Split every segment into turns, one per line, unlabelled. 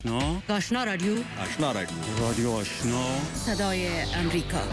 آشنا رادیو
رادیو آشنا
صدای امریکا.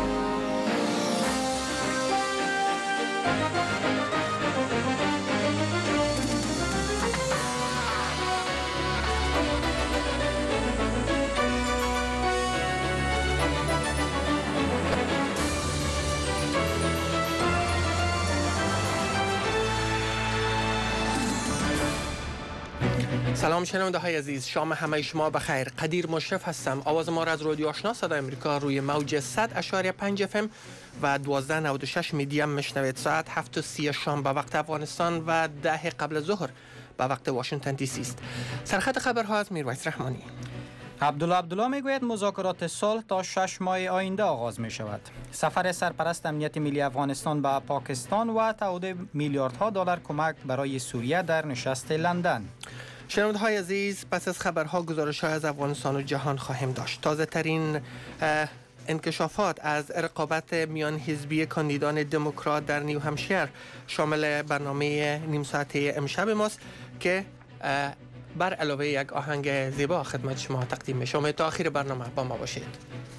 سلام شنونده های عزیز، شام همه شما بخیر. قدیر مشرف هستم. آواز ما را از رادیو آشنا صدای امریکا روی موج 100.5 FM و 1296 میدیم میشنوید. ساعت 7:30 شام به وقت افغانستان و 10 قبل ظهر به وقت واشنگتن دی سی است. سرخط خبرها از میرویس رحمانی.
عبدالله میگوید مذاکرات صلح تا 6 ماه آینده آغاز می شود. سفر سرپرست امنیت ملی افغانستان به پاکستان و تعهد میلیاردها دلار کمک برای سوریه در نشست لندن.
شنونده های عزیز، پس از خبرها گزارش های از افغانستان و جهان خواهیم داشت. تازه ترین انکشافات از رقابت میان حزبی کاندیدان دموکرات در نیو همشیر شامل برنامه نیم ساعته امشب ماست که بر علاوه یک آهنگ زیبا خدمت شما تقدیم می شود. تا آخر برنامه با ما باشید.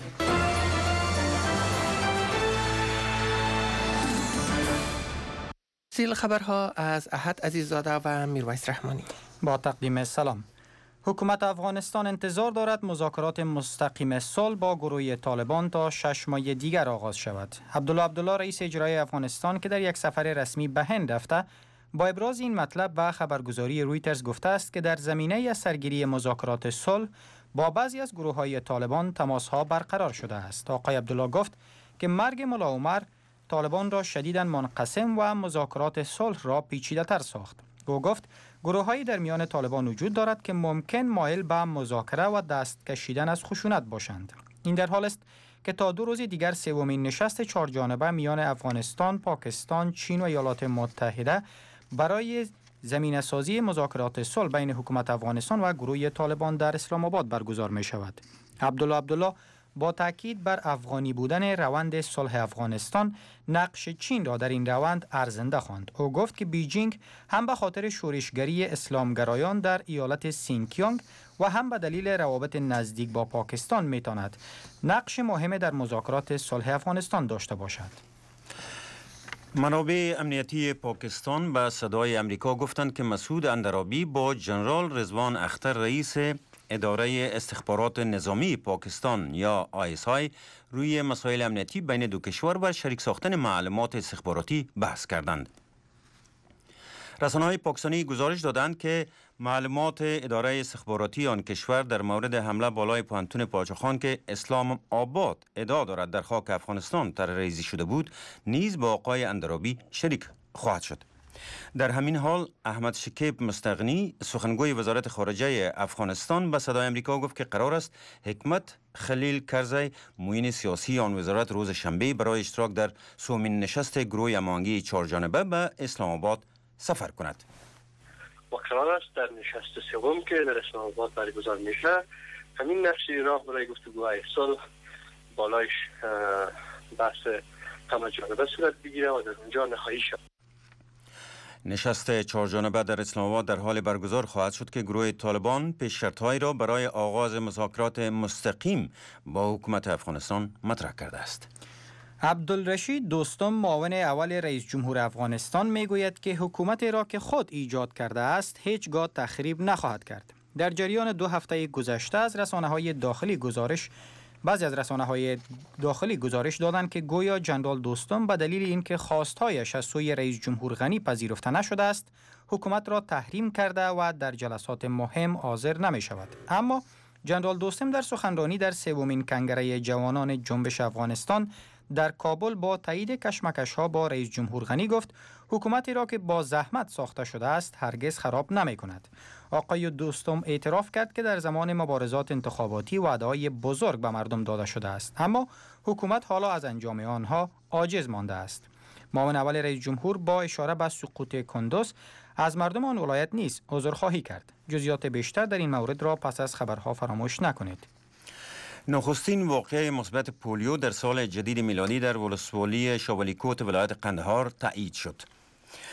سیل خبرها از احد عزیززاده و میرویس رحمانی.
با تقدیم سلام. حکومت افغانستان انتظار دارد مذاکرات مستقیم صلح با گروه طالبان تا 6 ماه دیگر آغاز شود. عبدالله رئیس اجرایی افغانستان که در یک سفر رسمی به هند رفته، با ابراز این مطلب به خبرگزاری رویترز گفته است که در زمینه سرگیری مذاکرات صلح با بعضی از گروه‌های طالبان تماس‌ها برقرار شده است. آقای عبدالله گفت که مرگ ملا عمر طالبان را شدیداً منقسم و مذاکرات صلح را پیچیده‌تر ساخت. او گفت گروه‌هایی در میان طالبان وجود دارد که ممکن مایل به مذاکره و دست کشیدن از خشونت باشند. این در حال است که تا 2 روز دیگر سومین نشست 4 جانبه میان افغانستان، پاکستان، چین و ایالات متحده برای زمینه‌سازی مذاکرات صلح بین حکومت افغانستان و گروه طالبان در اسلام آباد برگزار می شود. عبدالله با تاکید بر افغانی بودن روند صلح افغانستان نقش چین را در این روند ارزنده خواند. او گفت که بیجینگ هم به خاطر شورشگری اسلامگرایان در ایالت سینکیانگ و هم به دلیل روابط نزدیک با پاکستان میتواند نقش مهم در مذاکرات صلح افغانستان داشته باشد.
منابع امنیتی پاکستان به صدای امریکا گفتند که مسعود اندرابی با جنرال رضوان اختر رئیس اداره استخبارات نظامی پاکستان یا ISI روی مسائل امنیتی بین دو کشور و شریک ساختن معلومات استخباراتی بحث کردند. رسانه‌های پاکستانی گزارش دادند که معلومات اداره استخباراتی آن کشور در مورد حمله بالای پوهنتون پاچاخان که اسلام آباد ادعا دارد در خاک افغانستان طرح‌ریزی شده بود نیز با آقای اندرابی شریک خواهد شد. در همین حال احمد شکیب مستغنی سخنگوی وزارت خارجه افغانستان به صدای امریکا گفت که قرار است حکمت خلیل کرزی معین سیاسی آن وزارت روز شنبه برای اشتراک در سومین نشست گروه هماهنگی 4 جانبه به اسلام آباد سفر کند.
و قرار است در نشست سوم که در اسلام آباد برگزار میشه همین نقش راه برای گفتگوهای صلح بالایش بحث همه جانبه صورت بگیره و در اونجا نهایی شود.
نشست 4 جانبه در اسلام آباد در حال برگزار خواهد شد که گروه طالبان پیش شرط‌هایی را برای آغاز مذاکرات مستقیم با حکومت افغانستان مطرح کرده است.
عبدالرشید دوستم معاون اول رئیس جمهور افغانستان میگوید که حکومت را که خود ایجاد کرده است هیچگاه تخریب نخواهد کرد. در جریان 2 هفته گذشته از بعضی از رسانه‌های داخلی گزارش دادند که گویا جنرال دوستم به دلیل اینکه خواستهایش از سوی رئیس جمهور غنی پذیرفته نشده است حکومت را تحریم کرده و در جلسات مهم حاضر نمی شود. اما جنرال دوستم در سخنرانی در سومین کنگره جوانان جنبش افغانستان در کابل با تایید کشمکش‌ها با رئیس جمهور غنی گفت حکومتی را که با زحمت ساخته شده است هرگز خراب نمی کند. آقای دوستم اعتراف کرد که در زمان مبارزات انتخاباتی وعده‌های بزرگ به مردم داده شده است اما حکومت حالا از انجام آنها عاجز مانده است. معاون اول رئیس جمهور با اشاره به سقوط کندوز از مردم آن ولایت نیز عذرخواهی کرد. جزئیات بیشتر در این مورد را پس از خبرها فراموش نکنید.
نخستین واقعه مثبت پولیو در سال جدید میلادی در ولسوالی شاولیکوت ولایت قندهار تایید شد.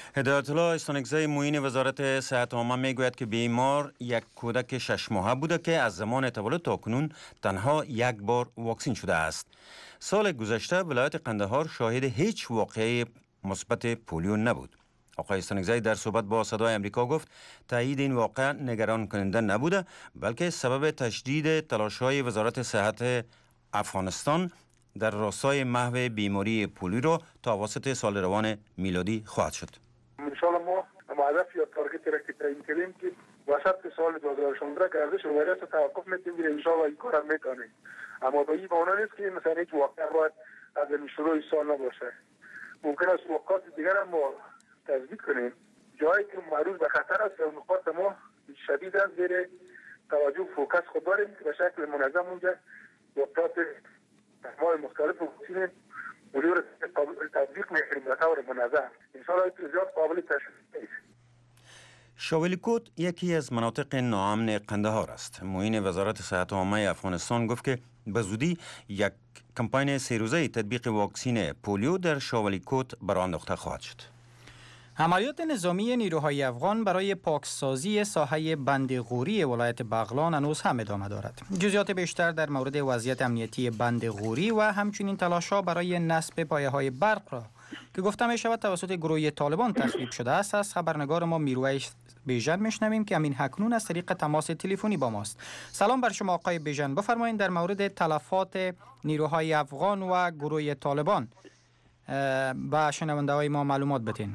هدایت الله استانکزی معین وزارت صحت عامه میگوید که بیمار یک کودک 6 ماهه بوده که از زمان تولد تا کنون تنها یک بار واکسین شده است. سال گذشته ولایت قندهار شاهد هیچ واقعه مثبت پولیو نبود. آقای استانکزی در صحبت با صدای امریکا گفت تایید این واقعه نگران کننده نبوده، بلکه سبب تشدید تلاش‌های وزارت صحت افغانستان در راستای محو بیماری پولیو را تا واسط سال روان میلادی خواهد شد.
انشاءالله ما هدف یا تارگت را که تعیین کردیم که وسط سال 2016 که ارزش ویروس توقف میتیم انشاءالله این کار هم میکنیم. اما به این معنا نیست که مثلا یک واقعه باید از شروع سال نباشه. ممکن است واقعات دیگر هم ما تثبیت کنیم. جایی که معروض به خطر است و نقاط ما شدید است زیر توجه فوکس خود داریم که به شکل منظم اونجا واقعات انواع مختلف واکسین مدیر تطبیق میکنیم به طور منظم. انشاءالله زیاد قابل تشخیص است.
شاولیکوت یکی از مناطق ناامن قندهار است. معین وزارت صحت عامه افغانستان گفت که به زودی یک کمپاین 3 روزه تطبیق واکسین پولیو در شاولیکوت برآورده انداخته خواهد شد.
عملیات نظامی نیروهای افغان برای پاکسازی ساحه بند غوری ولایت بغلان هنوز هم ادامه دارد. جزئیات بیشتر در مورد وضعیت امنیتی بند غوری و همچنین تلاش‌ها برای نصب پایه‌های برق را که گفته می شود توسط گروه طالبان تصویب شده است از خبرنگار ما میرویس بیژن میشنویم که امین حکنون از طریق تماس تلفنی با ماست. سلام بر شما آقای بیژن، بفرمایید در مورد تلفات نیروهای افغان و گروه طالبان با شنونده‌های ما معلومات بدین.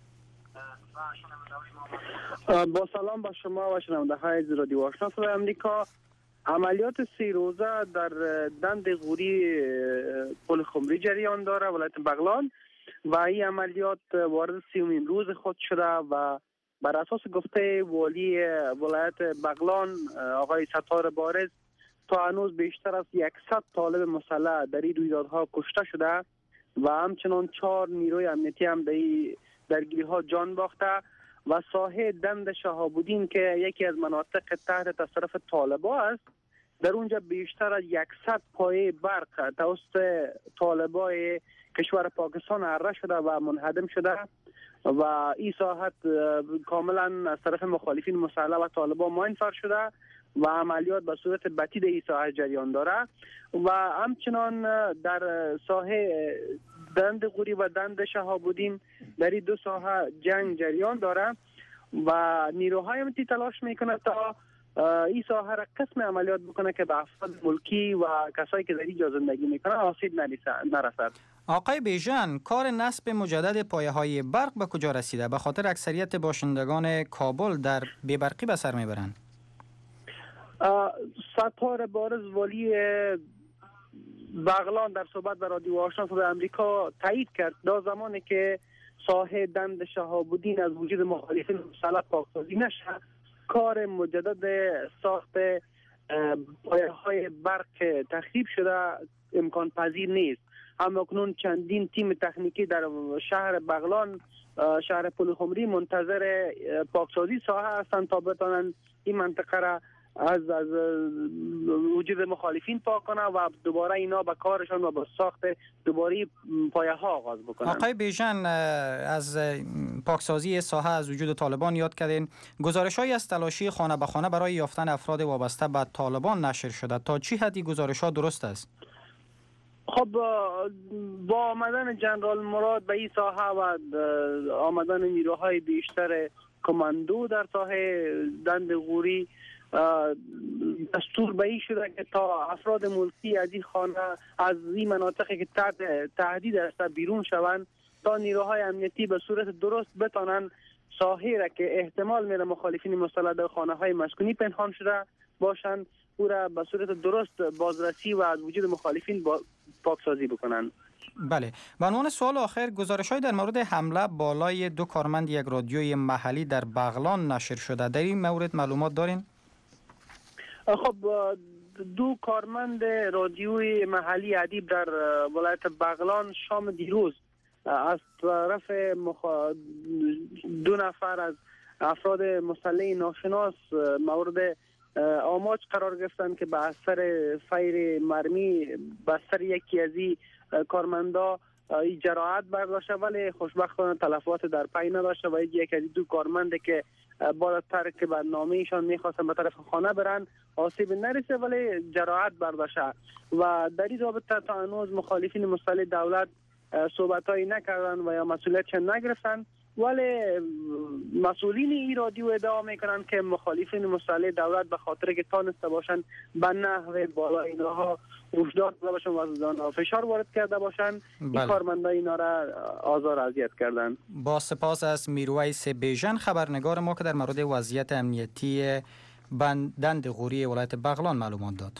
با سلام با شما و شنونده های رادیو آشنا صدای امریکا. عملیات 3 روزه در دند غوری پل خمری جریان داره ولایت بغلان و این عملیات وارد 30مین روز خود شده و بر اساس گفته والی ولایت بغلان آقای ستار بارز تا هنوز بیشتر از 100 طالب مسلح در این رویدادها کشته شده و همچنان 4 نیروی امنیتی هم در این درگیری ها جان باخته و ساحه دند شهاب‌الدین که یکی از مناطق تحت تصرف طالبا است در اونجا بیشتر از 100 پایه برق توسط طالبای کشور پاکستان اره شده و منهدم شده و این ساحت کاملا از طرف مخالفین مسلح و طالبا منفر شده و عملیات به صورت بتید این ساحه جریان داره و همچنان در ساحه دند غوری و دند شهاب‌الدین در این 2 ساحه جنگ جریان داره و نیروهای امنیتی تلاش میکنه تا این ساحه را قسم عملیات بکنه که به افراد ملکی و کسایی که در اینجا زندگی میکنن آسیب نرسد.
آقای بیژن، کار نصب مجدد پایه‌های برق به کجا رسیده؟ به خاطر اکثریت باشندگان کابل در بی‌برقی به سر میبرند.
ستار بارز والی بغلان در صحبت با رادیو آشنا صدای امریکا تایید کرد در زمانی که ساحه دند شهاب‌الدین از وجود مخالفین مسلح پاکسازی نشه کار مجدد ساخت پایه‌های برق تخریب شده امکان پذیر نیست. همکنون چندین تیم تکنیکی در شهر بغلان شهر پل خمری منتظر پاکسازی ساحه هستند تا بتوانند این منطقه را از وجود مخالفین پاک کنه و دوباره اینا به کارشان و به ساخت دوباره پایه ها آغاز بکنن.
آقای بیژن، از پاکسازی ساحه از وجود طالبان یاد کردین. گزارش‌هایی از تلاشی خانه به خانه برای یافتن افراد وابسته به طالبان نشر شده. تا چی حدی گزارش‌ها درست است؟
خب با آمدن جنرال مراد به این ساحه و آمدن نیروهای بیشتر کماندو در ساحه دند غوری دستور به این شده که تا افراد ملکی از این خانه از این مناطقی که تحت تهدید است بیرون شوند تا نیروهای امنیتی به صورت درست بتانند ساحه را که احتمال میره مخالفین مسلح در خانه های مسکونی پنهان شده باشند او را به صورت درست بازرسی و از وجود مخالفین پاکسازی بکنند.
بله. به عنوان سوال آخر، گزارش‌های در مورد حمله بالای 2 کارمند یک رادیوی محلی در بغلان نشر شده. در این مورد معلومات دارین؟
خب 2 کارمند رادیوی محلی ادیب در ولایت بغلان شام دیروز از طرف 2 نفر از افراد مسلح ناشناس مورد آماج قرار گرفتند که به اثر فیر مرمی به سر یکی از این کارمندا این جراحت برداشته، ولی خوشبختانه تلفات در پی نداشته و یک از دو کارمنده که بالاتر که برنامه ایشان میخواستن به طرف خانه برن آسیب نرسه، ولی جراحت برداشته. و در این رابطه تا هنوز مخالفین مسئله دولت صحبتایی نکردن و یا مسئولیتش نگرفتن، ولی مسئولین ایرادیو ادعا میکنن که مخالفین مسئله دولت به خاطر که تانسته باشن به نحو بالا اینها وجدان داده باشن و فشار وارد کرده باشن، این کارمنده اینا را آزار اذیت کردن.
با سپاس از میرویس بیژن خبرنگار ما که در مورد وضعیت امنیتی دند غوری ولایت بغلان معلومات داد.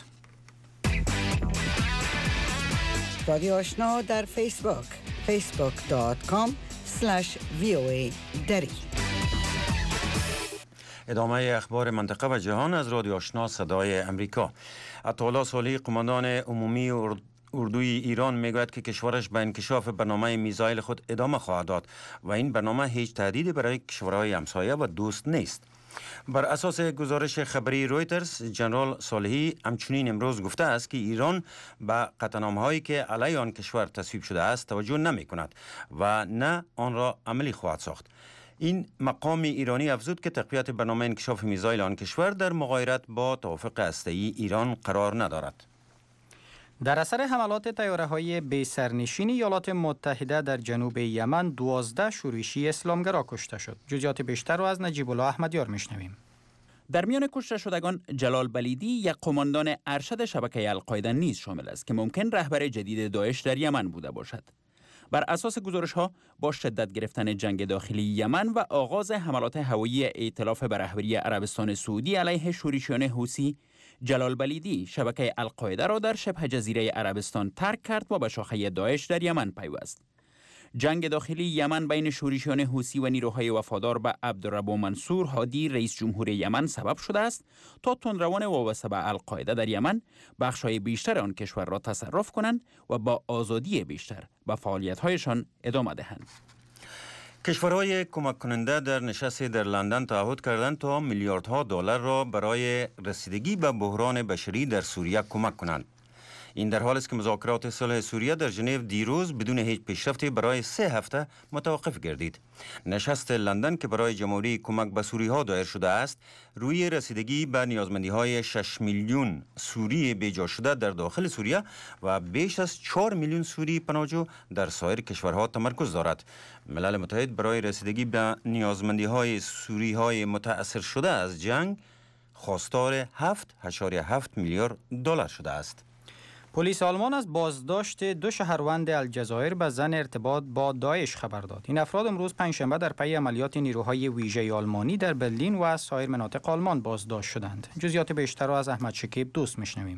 رادیو آشنا در فیسبوک facebook.com/VOA دری.
ادامه اخبار منطقه و جهان از رادیو آشنا صدای امریکا. عطاالله صالحی قماندان عمومی اردوی ایران میگوید که کشورش به انکشاف برنامه میزایل خود ادامه خواهد داد و این برنامه هیچ تهدیدی برای کشورهای همسایه و دوست نیست. بر اساس گزارش خبری رویترز، جنرال صالحی همچنین امروز گفته است که ایران به قطعنامه‌هایی که علیه آن کشور تصویب شده است توجه نمی کند و نه آن را عملی خواهد ساخت. این مقام ایرانی افزود که تقویت برنامه انکشاف میزایل آن کشور در مغایرت با توافق هسته‌ای ایران قرار ندارد.
در اثر حملات طیاره‌های بی سرنشین ایالات متحده در جنوب یمن 12 شورشی اسلامگرا کشته شد. جزئیات بیشتر را از نجیب الله احمدیار میشنویم.
در میان کشته شدگان جلال بلیدی یک قماندان ارشد شبکه القاعده نیز شامل است که ممکن رهبر جدید داعش در یمن بوده باشد. بر اساس گزارش‌ها با شدت گرفتن جنگ داخلی یمن و آغاز حملات هوایی ائتلاف به رهبری عربستان سعودی علیه شورشیان حوثی، جلال بلیدی شبکه القاعده را در شبه جزیره عربستان ترک کرد و به شاخه داعش در یمن پیوست. جنگ داخلی یمن بین شورشیان حوثی و نیروهای وفادار به عبدالرب منصور هادی رئیس جمهور یمن سبب شده است تا تندروان وابسته به القاعده در یمن بخش‌های بیشتر آن کشور را تصرف کنند و با آزادی بیشتر به فعالیت‌هایشان ادامه دهند.
کشورهای کمک کننده در نشستی در لندن تعهد کردند تا میلیاردها دلار را برای رسیدگی به بحران بشری در سوریه کمک کنند. این در حالی است که مذاکرات صلح سوریه در ژنو دیروز بدون هیچ پیشرفتی برای 3 هفته متوقف گردید. نشست لندن که برای جمهوری کمک به سوری‌ها دایر شده است، روی رسیدگی به نیازمندی‌های 6 میلیون سوری بیجا شده در داخل سوریه و بیش از 4 میلیون سوری پناهجو در سایر کشورها تمرکز دارد. ملل متحد برای رسیدگی به نیازمندی‌های سوری‌های متأثر شده از جنگ خواستار 7.7 میلیارد دلار شده است.
پلیس آلمان از بازداشت 2 شهروند الجزایر به ظن ارتباط با داعش خبر داد. این افراد امروز پنجشنبه در پی عملیات نیروهای ویژه آلمانی در برلین و سایر مناطق آلمان بازداشت شدند. جزئیات بیشتر را از احمد شکیب دوست میشنویم.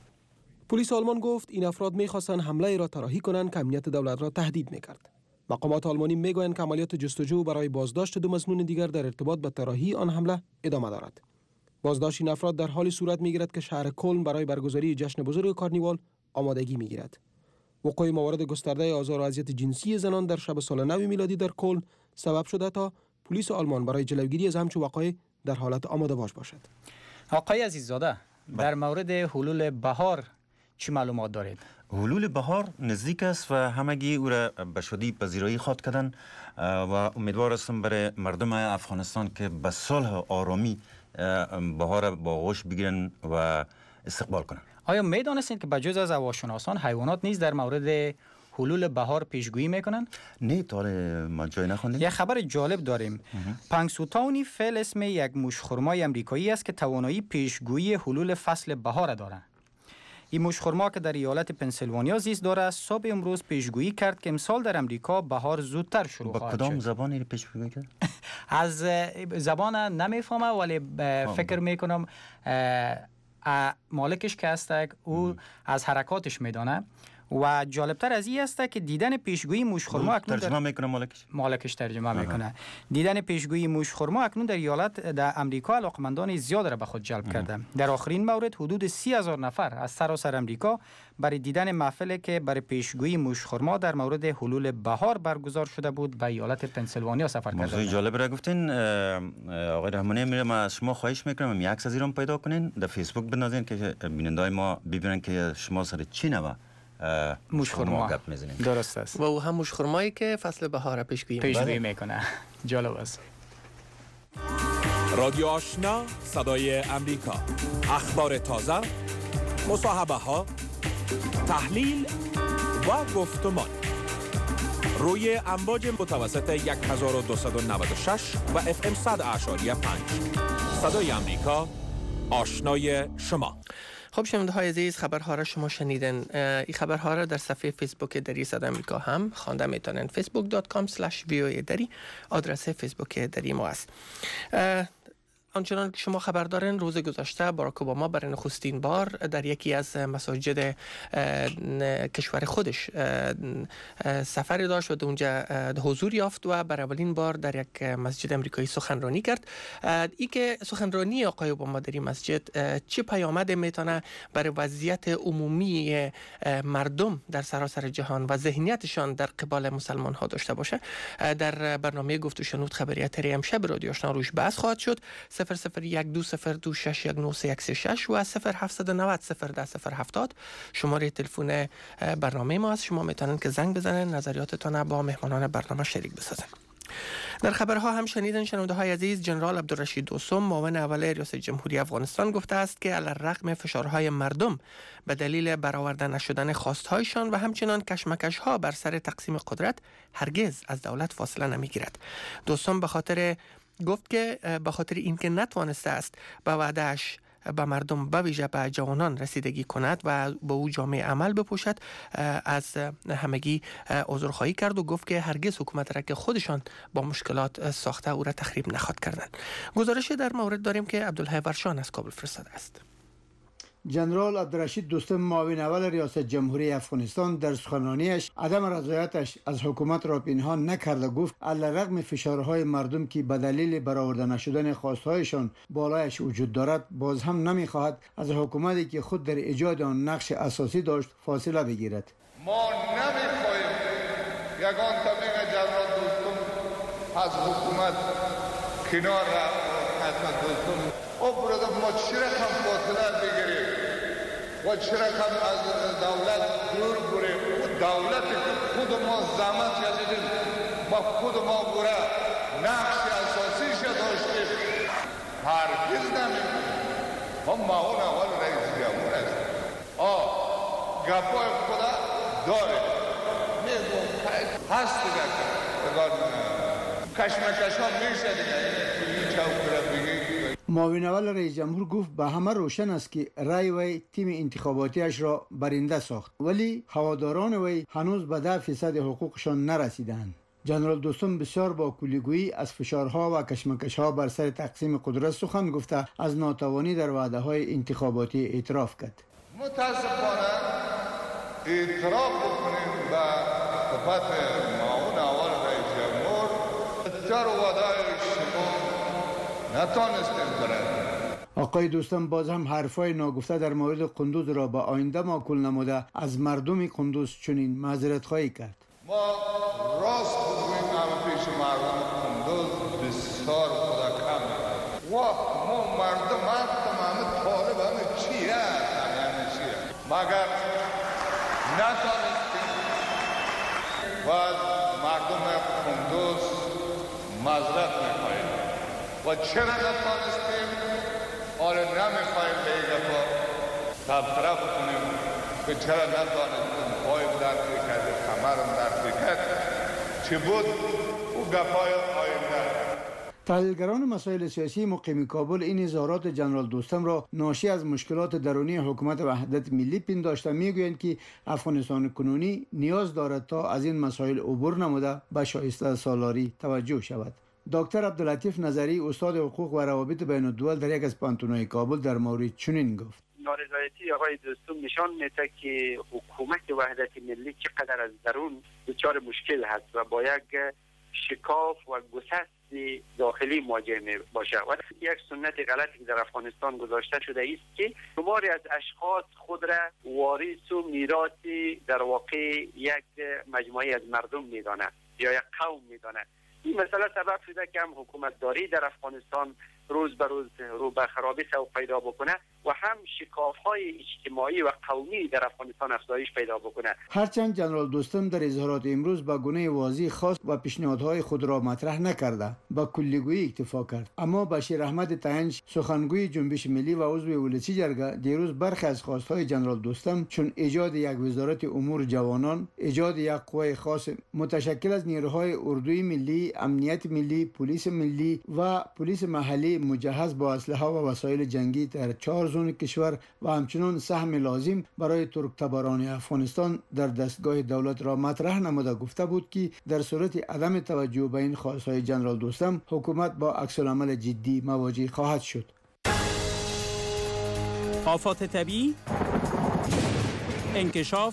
پلیس آلمان گفت این افراد می‌خواستند حمله را طراحی کنند که امنیت دولت را تهدید می‌کرد. مقامات آلمانی میگویند که عملیات جستجو برای بازداشت 2 مظنون دیگر در ارتباط با طراحی آن حمله ادامه دارد. بازداشت این افراد در حالی صورت می‌گیرد که شهر کلن برای برگزاری جشن بزرگ کارنیوال آمادگی می‌گیرد. وقوع موارد گسترده آزار و اذیت جنسی زنان در شب سال نو میلادی در کلن سبب شده تا پلیس آلمان برای جلوگیری از همچون وقایع در حالت آماده باش باشد.
آقای عزیززاده، در مورد حلول بهار چی معلومات دارید؟
حلول بهار نزدیک است و همگی او را به شدی پذیرایی خواهد کردند و امیدوار هستم برای مردم افغانستان که به صلح و آرامی بهار با آغوش بگیرن و استقبال کنند.
آیا میدانستید که بجز از هواشناسان حیوانات نیز در مورد حلول بهار پیشگویی میکنن؟
نه، تا ما جای نخوندیم.
یه خبر جالب داریم. پنگسوتاونی فل اسم یک موشخرمای امریکایی است که توانایی پیشگویی حلول فصل بهار دارد. این موشخرما که در ایالت پنسیلوانیا زیست دارد، صبح امروز پیشگویی کرد که امسال در امریکا بهار زودتر شروع خواهد شد.
با کدام زبانی پیشگویی کرد؟
از زبان نمیفهمم ولی فکر میکنم مالکش که هست او از حرکاتش میدانه و جالبتر از این است که دیدن پیشگویی موشخرما اکنون
ترجمه میکنه
مالکش ترجمه میکنه. دیدن پیشگویی موشخرما اکنون در ایالت در امریکا علاقمندان زیاد را به خود جلب کرده. در آخرین مورد حدود 30,000 نفر از سراسر امریکا برای دیدن محفلی که برای پیشگویی موشخرما در مورد حلول بهار برگزار شده بود به ایالت پنسیلوانیا سفر کردند.
موضوع جالب را گفتین آقای رحمانی. میرم از شما خواهش میکنم یک عکس از ایران پیدا کنین، در فیسبوک بندازین که بینندای ما ببینن که شما سر چی نوه موشخورما گپ میزنیم.
درست است.
و او هم موشخورمایی که فصل بهار پیشگویی
میکنه. جالب است.
رادیو آشنا، صدای امریکا، اخبار تازه، مصاحبه ها، تحلیل و گفتمان روی امواج متوسط 1296 و FM 100.5. صدای امریکا، آشنای شما.
خب شنونده های عزیز، خبرها را شما شنیدن. این خبرها را در صفحه فیسبوک دری صدای امریکا هم خوانده میتونن. facebook.com/voa دری آدرس فیسبوک دری ما است. آنچنان که شما خبر دارین، روز گذشته باراک اوباما برای نخستین بار در یکی از مساجد کشور خودش سفری داشت و در اونجا حضور یافت و برای اولین بار در یک مسجد امریکایی سخنرانی کرد. ای که سخنرانی آقای اوباما در این مسجد چه پیامد میتونه برای وضعیت عمومی مردم در سراسر جهان و ذهنیتشان در قبال مسلمان ها داشته باشه، در برنامه گفت و شنود خبریت امشب رادیو آشنا روش بحث خواهد شد. 00120261936 و 0790-010-070 شماره تلفن برنامه ما است. شما میتونید که زنگ بزنید، نظریاتتان با مهمانان برنامه شریک بسازید. در خبرها هم شنیدن شنونده های عزیز، جنرال عبدالرشید دوستم معاون اول ریاست جمهوری افغانستان گفته است که علیرغم فشارهای مردم به دلیل برآورده نشدن خواستهایشان و همچنان کشمکش ها بر سر تقسیم قدرت هرگز از دولت فاصله نمیگیرد. دوستم گفت که به خاطر اینکه نتوانسته است به وعده‌اش به مردم به ویژه به جوانان رسیدگی کند و به او جامعه عمل بپوشد، از همگی عذرخواهی کرد و گفت که هرگز حکومت را که خودشان با مشکلات ساخته او را تخریب نخواهد کردند. گزارش در مورد داریم که عبدالحی ورشان از کابل فرستاده است.
جنرال عبدالرشید دوستم معاون اول ریاست جمهوری افغانستان در سخنرانیش عدم رضایتش از حکومت را پنهان نکرد و گفت علیرغم فشارهای مردم که به دلیل برآورده نشدن خواستهایشان بالایش وجود دارد، باز هم نمیخواهد از حکومتی که خود در ایجاد آن نقش اساسی داشت فاصله بگیرد.
ما نمیخواهیم یگان طبیق جنرال دوستم از حکومت کنار رفت. او برادر ما چرا هم فاصله بگیریم و چرا هم از دولت دور بریم؟ او دولت که خود ما زحمت کشیدیم با خود ما برای نقش اساسیش داشتیم هرگز نمیکنیم. ما معاون اول رئیس جمهور هستیم. گپای خدا داره میگم هست دیگه کشمکش ها میشه دیگه این چاو را بگیم.
معاون اول رئیس جمهور گفت به همه روشن است که رای وی تیم انتخاباتیش را برنده ساخت، ولی هواداران وی هنوز به 10% حقوقشان نرسیدند. جنرال دوستم بسیار با کولیگویی از فشارها و کشمکش‌ها بر سر تقسیم قدرت سخن گفته از ناتوانی در وعده‌های انتخاباتی اعتراف کرد.
متاسفانه اعتراف بکنیم به صفت معاون اول رئیس جمهور بسیار وعده شما نتانستیم برد.
آقای دوستم باز هم حرفای ناگفته در مورد قندوز را به آینده معقول نموده از مردم قندوز چنین معذرت خواهی کرد.
ما راست بگوییم همه پیش مردم قندوز بسیار خدا کم و ما مردم همه طالب همه چیه همه چیه مگر نتانستیم و مردم قندوز معذرت میخواهیم و چرا نتانستیم آره نمیخواهیم به این دفعه تبصره بکنیم که چرا نتانستیم پایم در کرده کمرم در کرد چه بود او گفای آینده.
تحلیلگران مسائل سیاسی مقیم کابل این اظهارات جنرال دوستم را ناشی از مشکلات درونی حکومت وحدت ملی پنداشته میگویند که افغانستان کنونی نیاز دارد تا از این مسائل عبور نموده به شایسته سالاری توجه شود. دکتر عبداللطیف نظری استاد حقوق و روابط بین الدول در یک از پانتون‌های کابل در مورد چنین گفت:
نارضایتی آقای دوستم نشان میده که حکومت وحدت ملی چقدر از درون دچار مشکل هست و با یک شکاف و گسست داخلی مواجه می باشه و یک سنت غلطی در افغانستان گذاشته شده است که شماری از اشخاص خود را وارث و میراثی در واقع یک مجموعه از مردم میدانند یا یک قوم میدانند. این مسئله سبب شده که هم حکومت داری در افغانستان روز به روز رو به خرابی سوق پیدا بکنه و هم شکاف‌های اجتماعی و قومی در افغانستان افزایش پیدا بکنه.
هرچند جنرال دوستم در اظهارات امروز با گونه واضح خاص و پیشنهادهای خود را مطرح نکرده، با کلیگویی اکتفا کرد. اما بشیر احمد تنج، سخنگوی جنبش ملی و عضو ولسی جرگه، دیروز برخی از خواستهای جنرال دوستم چون ایجاد یک وزارت امور جوانان، ایجاد یک قوه خاص متشکل از نیروهای اردوی ملی، امنیت ملی، پلیس ملی و پلیس محلی مجهز با اسلحه و وسایل جنگی در 4 زون کشور و همچنین سهم لازم برای ترکتباران افغانستان در دستگاه دولت را مطرح نموده گفته بود که در صورت عدم توجه به این خواستهای جنرال دوستم حکومت با عکس‌العمل جدی مواجه خواهد شد.
آفات طبیعی، انکشاف،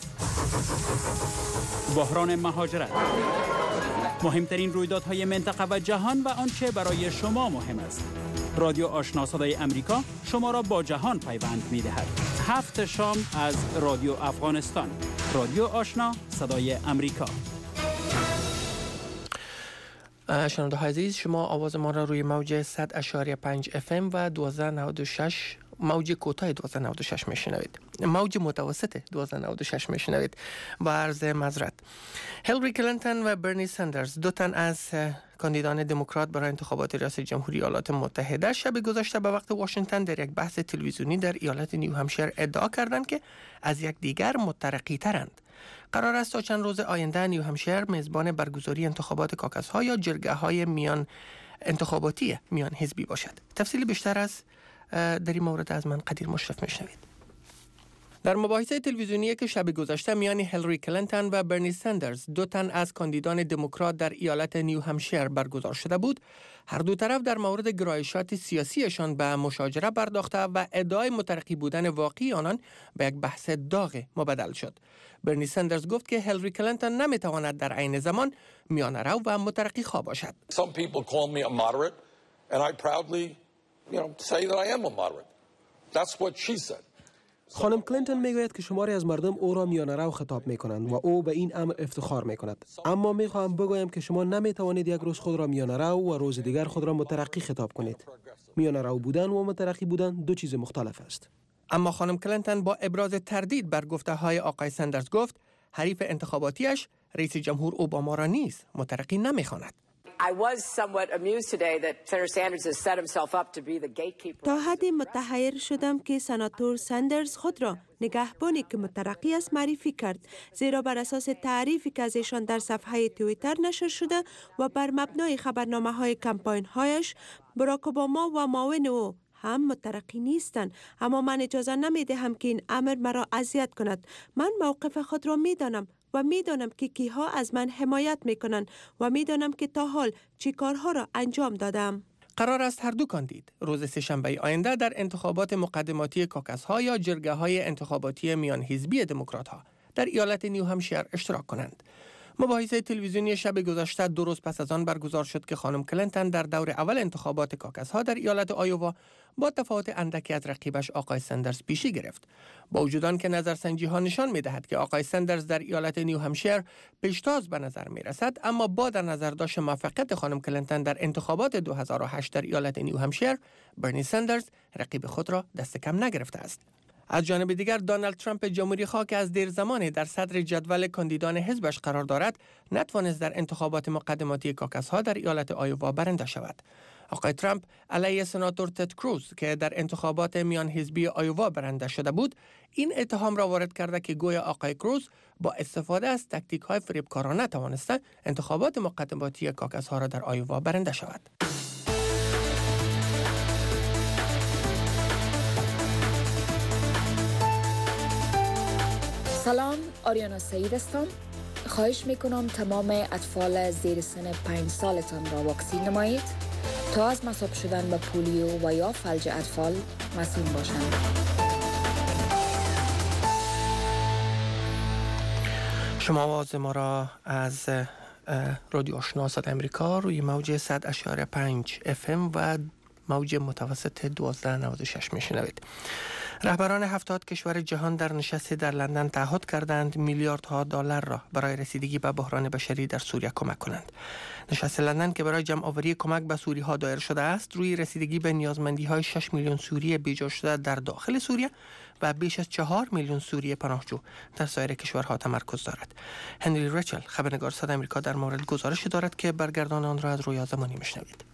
بحران مهاجرت، مهمترین رویدادهای منطقه و جهان و آنچه برای شما مهم است. رادیو آشنا صدای امریکا شما را با جهان پیوند می‌دهد. 7 شام از رادیو افغانستان. رادیو آشنا صدای امریکا.
شنونده های عزیز، شما آواز ما را روی موج 100.5 FM و 1296 موج کوتاه 1296 میشنوید. موج متوسط 1296 میشنوید. با عرض معذرت. هیلاری کلینتون و برنی سندرز، دو تن از کاندیدان دموکرات برای انتخابات ریاست جمهوری ایالات متحده، شب گذشته به وقت واشنگتن در یک بحث تلویزیونی در ایالت نیو همشایر ادعا کردند که از یک دیگر مترقی ترند. قرار است تا چند روز آینده نیو همشایر میزبان برگزاری انتخابات کاکس ها یا جرگه های میان انتخاباتی میان حزبی باشد. تفصیل بیشتر از در این مورد از من قدیر مشرف میشنوید. در مباحثه تلویزیونی که شب گذشته میان هیلاری کلینتون و برنی سندرز، دو تن از کاندیدان دموکرات در ایالت نیو همشایر برگزار شده بود، هر دو طرف در مورد گرایشات سیاسیشان به مشاجره پرداخته و ادعای مترقی بودن واقعی آنان به یک بحث داغ مبدل شد. برنی سندرز گفت که هیلاری کلینتون نمیتواند در عین زمان میانه‌رو و مترقی خواه باشد.
Some people call me a moderate and I proudly, say that I am a moderate. That's what she said.
خانم کلینتون میگوید که شماری از مردم او را میانه‌رو خطاب میکنند و او به این امر افتخار میکند. اما میخواهم بگویم که شما نمیتوانید یک روز خود را میانه‌رو و روز دیگر خود را مترقی خطاب کنید. میانه‌رو بودن و مترقی بودن دو چیز مختلف است.
اما خانم کلینتون با ابراز تردید بر گفته‌های آقای سندرز گفت حریف انتخاباتیش رئیس جمهور اوباما را نیز مترقی نمیخواند.
تا حدی متحیر شدم که سناتور سندرز خود را نگهبانی که مترقی است معرفی کرد، زیرا بر اساس تعریفی که از ایشان در صفحه توییتر نشر شده و بر مبنای خبرنامه‌های کمپاین‌هایش، باراک اوباما و معاون او هم مترقی نیستند. اما من اجازه نمیدهم که این امر مرا اذیت کند. من موقف خود را میدانم و میدانم که کیها از من حمایت میکنند و میدانم که تا حال چی کارها را انجام دادم.
قرار است هر دو کاندید روز سه‌شنبه آینده در انتخابات مقدماتی کاکس ها یا جرگه های انتخاباتی میان حزبی دموکرات ها در ایالت نیو همشایر اشتراک کنند. مباحثه تلویزیونی شب گذشته 2 روز پس از آن برگزار شد که خانم کلینتون در دور اول انتخابات کاکس ها در ایالت آیووا با تفاوت اندکی از رقیبش آقای سندرز پیشی گرفت. با وجود آن که نظرسنجی ها نشان می دهد که آقای سندرز در ایالت نیو همشایر پیشتاز به نظر می رسد، اما با در نظر داشت موفقیت خانم کلینتون در انتخابات 2008 در ایالت نیو همشایر، برنی سندرز رقیب خود را دست کم نگرفته است. از جانب دیگر دونالد ترامپ جمهوری خواه که از دیر زمانی در صدر جدول کاندیدان حزبش قرار دارد، نتوانست در انتخابات مقدماتی کاکس ها در ایالت آیووا برنده شود. آقای ترامپ علیه سناتور تد کروز که در انتخابات میان حزبی آیووا برنده شده بود، این اتهام را وارد کرده که گویا آقای کروز با استفاده از تاکتیک های فریبکارانه توانسته انتخابات مقدماتی کاکس ها را در آیووا برنده شود.
سلام، آریانا سعید هستم. خواهش میکنم تمام اطفال زیر سن 5 سالتان را واکسین نمایید تا از مصاب شدن به پولیو و یا فلج اطفال مسئول باشند.
شما آواز ما را از رادیو آشنا صدای امریکا روی موج 100.5 FM و موج متوسط 1296 میشنوید. رهبران 70 کشور جهان در نشستی در لندن تعهد کردند میلیاردها دلار را برای رسیدگی به بحران بشری در سوریه کمک کنند. نشست لندن که برای جمع آوری کمک به سوری ها دایر شده است، روی رسیدگی به نیازمندی های 6 میلیون سوری بیجا شده در داخل سوریه و بیش از 4 میلیون سوری پناهجو در سایر کشورها تمرکز دارد. هنری ریچل، خبرنگار صدای آمریکا، در مورد گزارشی دارد که برگردان آن را از رویا زمانی میشنوید.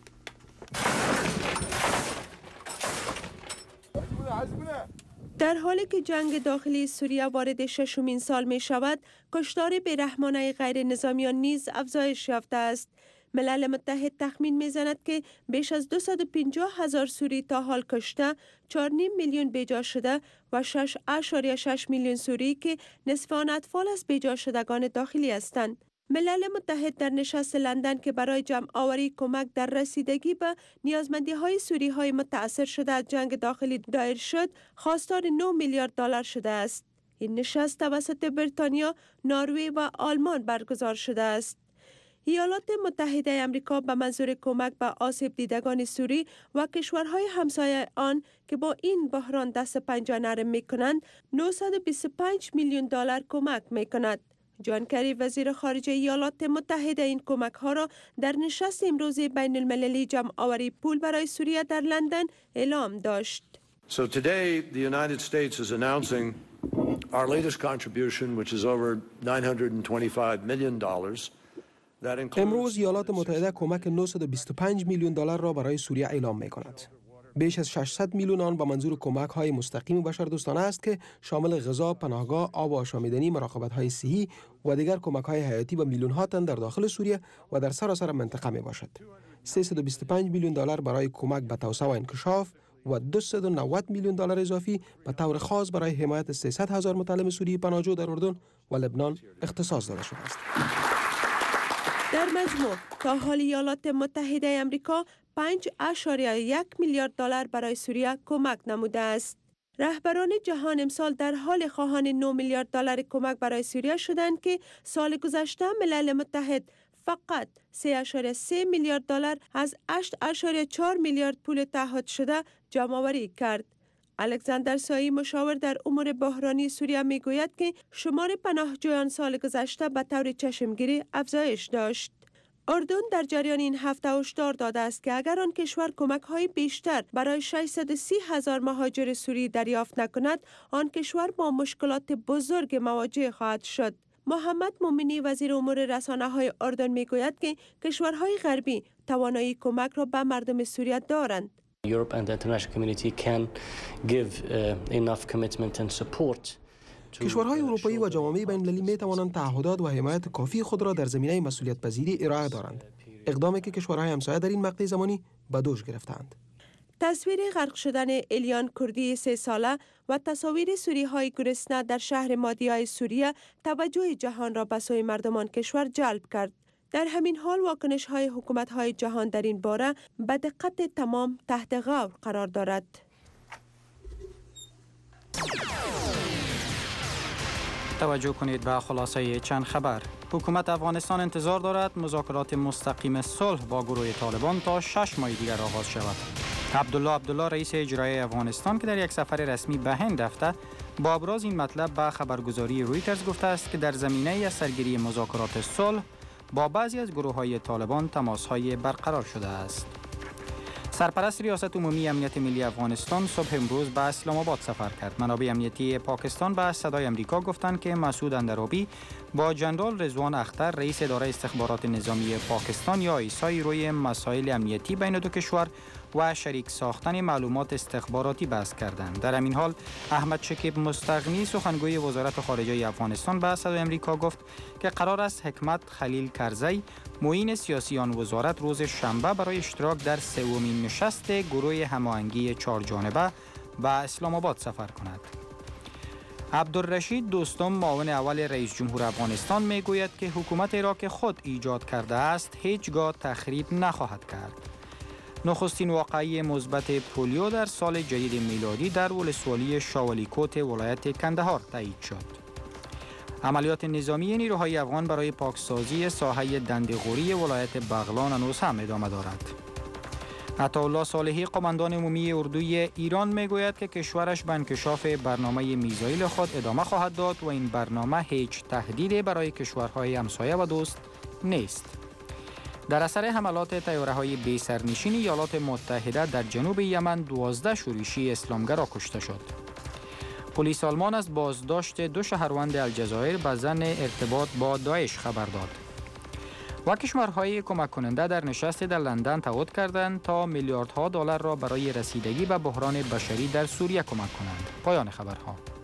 در حالی که جنگ داخلی سوریه وارد ششمین سال می شود، کشتار بیرحمانه غیر نظامیان نیز افزایش یافته است. ملل متحد تخمین می زند که بیش از 250,000 سوری تا حال کشته، 4.5 میلیون بیجا شده و 6.6 میلیون سوری که نصف آن اطفال از بیجا شدگان داخلی هستند. ملل متحد در نشست لندن که برای جمع آوری کمک در رسیدگی به نیازمندی های سوری های متاثر شده از جنگ داخلی دایر شد، خواستار 9 میلیارد دلار شده است. این نشست توسط بریتانیا، نروژ و آلمان برگزار شده است. ایالات متحده آمریکا به منظور کمک به آسیب دیدگان سوری و کشورهای همسایه آن که با این بحران دست پنجه نرم می کنند، 925 میلیون دلار کمک می کند. جان کری، وزیر خارجه ایالات متحده، این کمک ها را در نشست امروزی بین المللی جمع آوری پول برای سوریه در لندن اعلام داشت.
So today the United States is announcing our latest contribution, which is over $925 million.
امروز ایالات متحده کمک 925 میلیون دلار را برای سوریه اعلام می کند. بیش از 600 میلیون آن به منظور کمک های مستقیم و بشردوستانه است که شامل غذا، پناهگاه، آب آشامیدنی، مراقبت های صحی و دیگر کمک های حیاتی به میلیون ها تن در داخل سوریه و در سراسر منطقه می باشد. 325 میلیون دلار برای کمک به توسعه و انکشاف و 290 میلیون دلار اضافی به طور خاص برای حمایت 300,000 متعلم سوری پناهجو در اردن و لبنان اختصاص داده شده است.
در مجموع تا حال ایالات متحده آمریکا 5.1 میلیارد دلار برای سوریه کمک نموده است. رهبران جهان امسال در حال خواهان 9 میلیارد دلار کمک برای سوریه شدند که سال گذشته ملل متحد فقط 3.3 میلیارد دلار از 8.4 میلیارد پول تعهد شده جمع آوری کرد. الکساندر سایی، مشاور در امور بحرانی سوریه، می گوید که شمار پناهجویان سال گذشته به طور چشمگیری افزایش داشت. اردن در جریان این هفته هشدار داده است که اگر آن کشور کمک های بیشتر برای 630,000 مهاجر سوری دریافت نکند، آن کشور با مشکلات بزرگ مواجه خواهد شد. محمد مومنی، وزیر امور رسانه های اردن، می گوید که کشورهای غربی توانایی کمک را به مردم سوریه دارند.
Europe and the international community can give enough commitment and support.
کشورهای اروپایی و جامعه بین‌المللی می توانند تعهدات و حمایت کافی خود را در زمینه مسئولیت پذیری ارائه دارند. اقدامی که کشورهای همسایه در این مقطع زمانی به دوش گرفتند.
تصویر غرق شدن الیان کردی 3 ساله و تصاویر سوری‌های گرسنه در شهر مادیای سوریه توجه جهان را به سوی مردمان کشور جلب کرد. در همین حال واکنش‌های حکومت‌های جهان در این باره به دقت تمام تحت غور قرار دارد.
توجه کنید به خلاصه چند خبر. حکومت افغانستان انتظار دارد مذاکرات مستقیم صلح با گروه طالبان تا 6 ماه دیگر آغاز شود. عبدالله رئیس اجرایی افغانستان که در یک سفر رسمی به هند رفته، با ابراز این مطلب به خبرگزاری رویترز گفته است که در زمینه سرگیری مذاکرات صلح با بعضی از گروه‌های طالبان تماس‌های برقرار شده است. سرپرست ریاست عمومی امنیت ملی افغانستان صبح امروز به اسلام آباد سفر کرد. منابع امنیتی پاکستان به صدای آمریکا گفتند که مسعود اندرابی با جنرال رضوان اختر، رئیس اداره استخبارات نظامی پاکستان یا ایسای روی مسائل امنیتی بین دو کشور و شریک ساختن معلومات استخباراتی بحث کردند. در همین حال احمد شکیب مستغنی، سخنگوی وزارت خارجه افغانستان، به صدای آمریکا گفت که قرار است حکمت خلیل کرزی، معین سیاسی آن وزارت، روز شنبه برای اشتراک در 3مین نشست گروه هماهنگی 4 جانبه به اسلام آباد سفر کند. عبدالرشید دوستم، معاون اول رئیس جمهور افغانستان، می گوید که حکومت را که خود ایجاد کرده است هیچگاه تخریب نخواهد کرد. نخستین واقعه مثبت پولیو در سال جدید میلادی در ولسوالی شاولیکوت ولایت کندهار تایید شد. عملیات نظامی نیروهای افغان برای پاکسازی ساحه دندغوری ولایت بغلان هنوز هم ادامه دارد. عطاالله صالحی قماندان عمومی اردوی ایران میگوید که کشورش به انکشاف برنامه میزایل خود ادامه خواهد داد و این برنامه هیچ تهدیدی برای کشورهای همسایه و دوست نیست. در اثر حملات طیاره‌های بی سرنشین ایالات متحده در جنوب یمن 12 شورشی اسلامگرا کشته شد. پلیس آلمان از بازداشت 2 شهروند الجزایر به ظن ارتباط با داعش خبر داد. و کشورهای کمک کننده در نشست در لندن تعهد کردند تا میلیاردها دلار را برای رسیدگی به بحران بشری در سوریه کمک کنند. پایان خبرها.